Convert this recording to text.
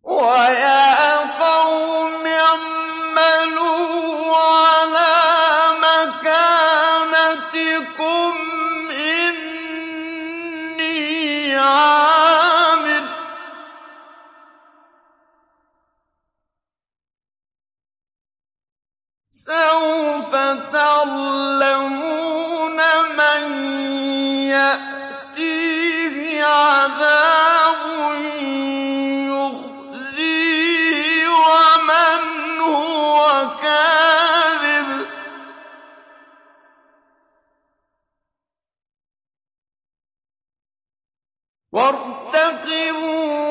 وَيَا قَوْمِ اعْمَلُوا عَلَىٰ مَكَانَتِكُمْ إِنِّي عَامِلٌ ۖ سَوْفَ تَعْلَمُونَ مَن يَأْتِيهِ عَذَابٌ يُخْزِيهِ وَمَنْ هُوَ كَاذِبٌ ۖ وَارْتَقِبُوا